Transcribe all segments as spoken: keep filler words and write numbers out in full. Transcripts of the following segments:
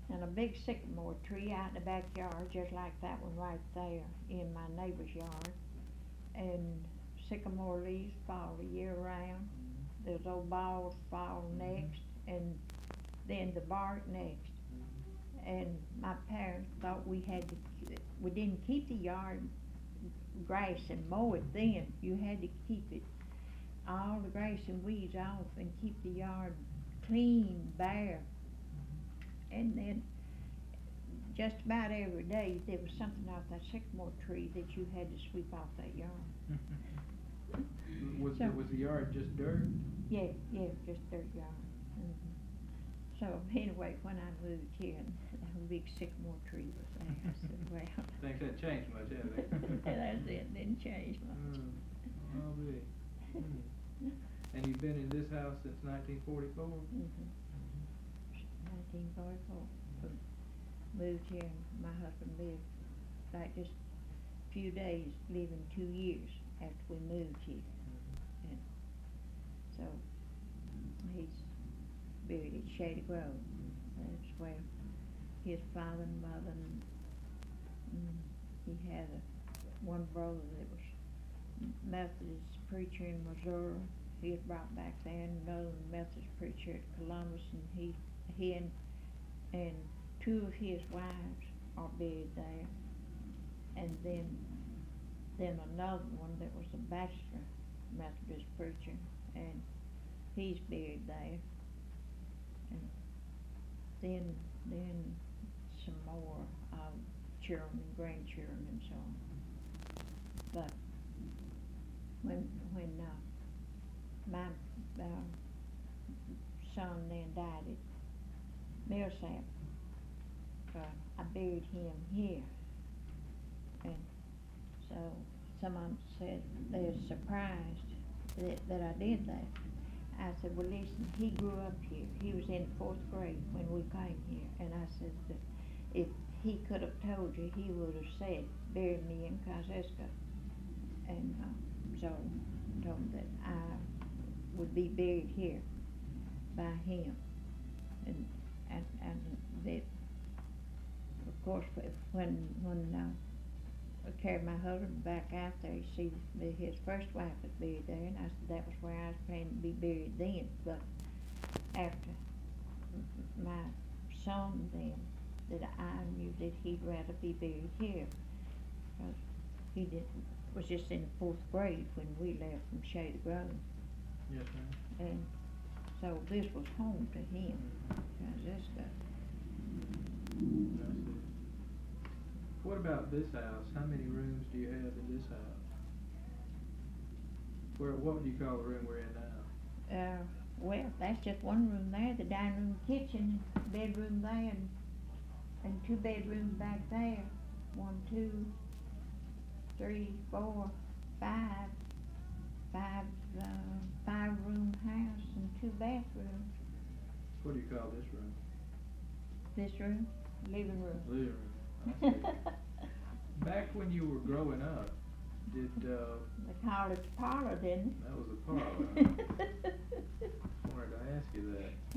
and a big sycamore tree out in the backyard, just like that one right there in my neighbor's yard. And sycamore leaves fall year round. Those old balls fall next, and then the bark next. And my parents thought we had to, we didn't keep the yard grass and mow it then. You had to keep it, all the grass and weeds off, and keep the yard clean, bare. And then just about every day there was something off that sycamore tree that you had to sweep off that yard. Was So- the, was the yard just dirt? Yeah, yeah, just dirt yard. Mhm. So anyway, when I moved here, and that big sycamore tree was there, I said, well. Things hadn't changed much, have they? That's it, didn't change much. Mm, I'll be. Mm. And you've been in this house since nineteen forty-four? Mhm. Nineteen forty-four. Moved here, and my husband lived, like just a few days, living two years after we moved here. And so, he's buried at Shady Grove. That's where his father and mother, and, and he had a, one brother that was Methodist preacher in Missouri. He was brought back there, and another Methodist preacher at Columbus, and he, he and, and two of his wives are buried there. And then, then another one that was a bachelor Methodist preacher, and he's buried there. And then, then some more, um, children and grandchildren and so on. But when, when, uh, my, uh, son then died at Millsap, uh, I buried him here. And so some of them said they're surprised that, that I did that. I said, well, listen, he grew up here. He was in fourth grade when we came here. And I said that if he could have told you, he would have said, bury me in Kosciuszko. And uh, so I told him that I would be buried here by him. And, and, and that, of course, when, when uh, I carried my husband back out there, he see that his first wife was buried there, and I said that was where I was planning to be buried then. But after my son then, that I knew that he'd rather be buried here, because he did, was just in the fourth grade when we left from Shady Grove. Yes, ma'am. And so this was home to him, Kosciuszko. I see. What about this house? How many rooms do you have in this house? Where, what would you call the room we're in now? Uh, well, that's just one room there, the dining room, kitchen, bedroom there, and, and two bedrooms back there. One, two, three, four, five, five, uh, five room house and two bathrooms. What do you call this room? This room, living room. Living room. I see. Back when you were growing up, did, uh, They called it the parlor, didn't that was a parlor. I wanted to ask you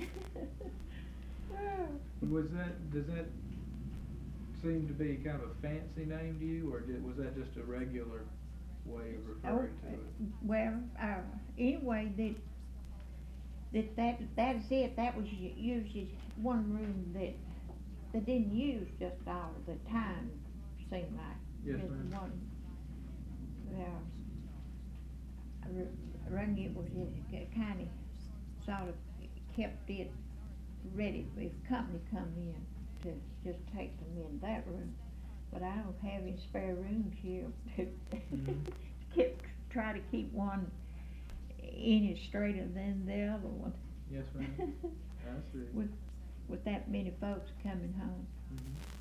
that. Was that, does that seem to be kind of a fancy name to you, or did, was that just a regular way of referring to it? Well, uh, anyway, that, that, that, that's it, that was u- usually one room that they didn't use just all the time, seemed like. Yes, Just ma'am. one, well, I re- rung it was, it kinda, sort of kept it ready if company come in to just take them in that room. But I don't have any spare rooms here to Mhm. keep, try to keep one any straighter than the other one. Yes, ma'am. I see. With, with that many folks coming home. Mhm.